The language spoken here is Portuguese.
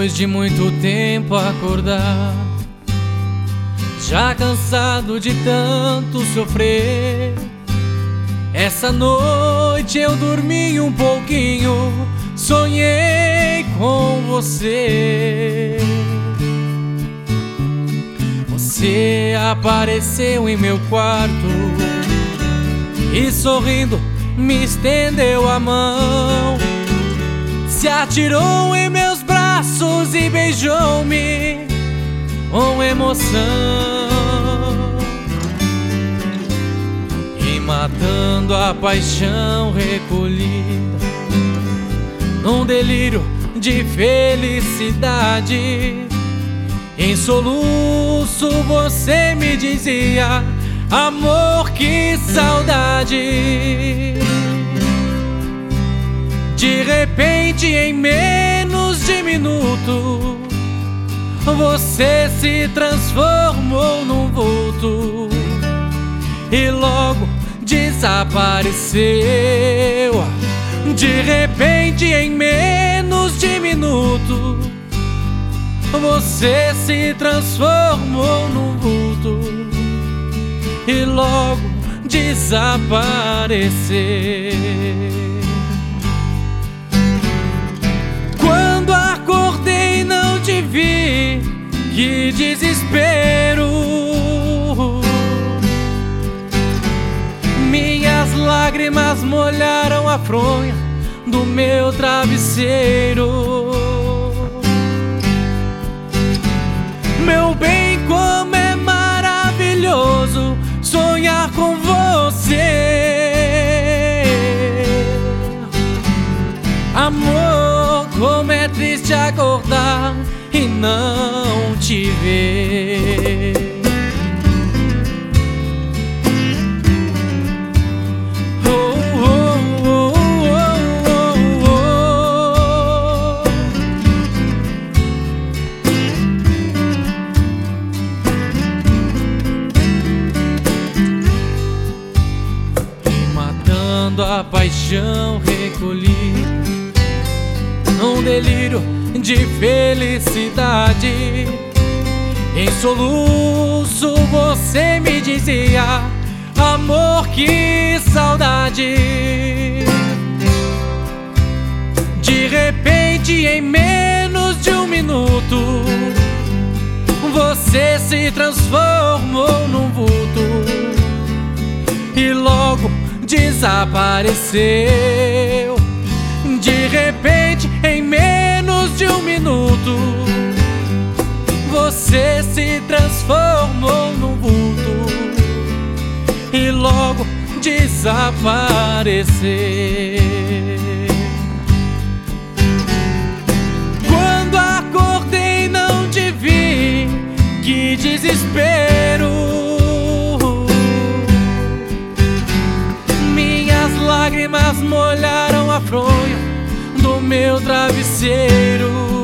Depois de muito tempo acordar, já cansado de tanto sofrer, essa noite eu dormi um pouquinho, sonhei com você. Você apareceu em meu quarto e sorrindo me estendeu a mão, se atirou em meus braços e beijou-me com emoção, e matando a paixão recolhida num delírio de felicidade, em soluço você me dizia: amor, que saudade. De repente, em menos de minuto, você se transformou num vulto e logo desapareceu. De repente, em menos de minuto, você se transformou num vulto e logo desapareceu. Quando acordei não te vi, que desespero. Minhas lágrimas molharam a fronha do meu travesseiro. Meu bem, como é maravilhoso sonhar com você. Amor, como é triste acordar e não te ver. A paixão recolhi num delírio de felicidade, em soluço você me dizia: amor, que saudade. De repente, em menos de um minuto, você se transformou num vulto e logo desapareceu. De repente, em menos de um minuto, você se transformou num vulto e logo desapareceu. Quando acordei não te vi, que desespero. Lágrimas molharam a fronha do meu travesseiro.